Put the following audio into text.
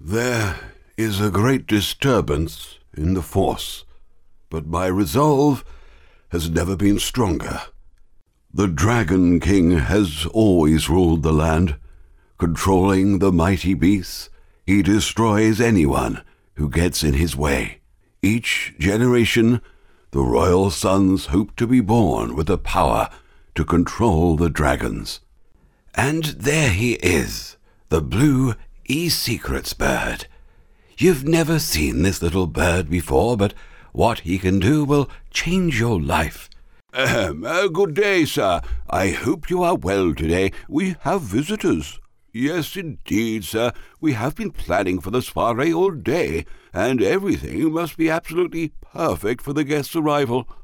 There is a great disturbance in the force, but my resolve has never been stronger. The Dragon King has always ruled the land. Controlling the mighty beasts, he destroys anyone who gets in his way. Each generation, the royal sons hope to be born with the power to control the dragons. And there he is, the blue E-Secrets bird. You've never seen this little bird before, but what he can do will change your life. Good day, sir. I hope you are well today. We have visitors. Yes, indeed, sir. We have been planning for the soiree all day, and everything must be absolutely perfect for the guest's arrival.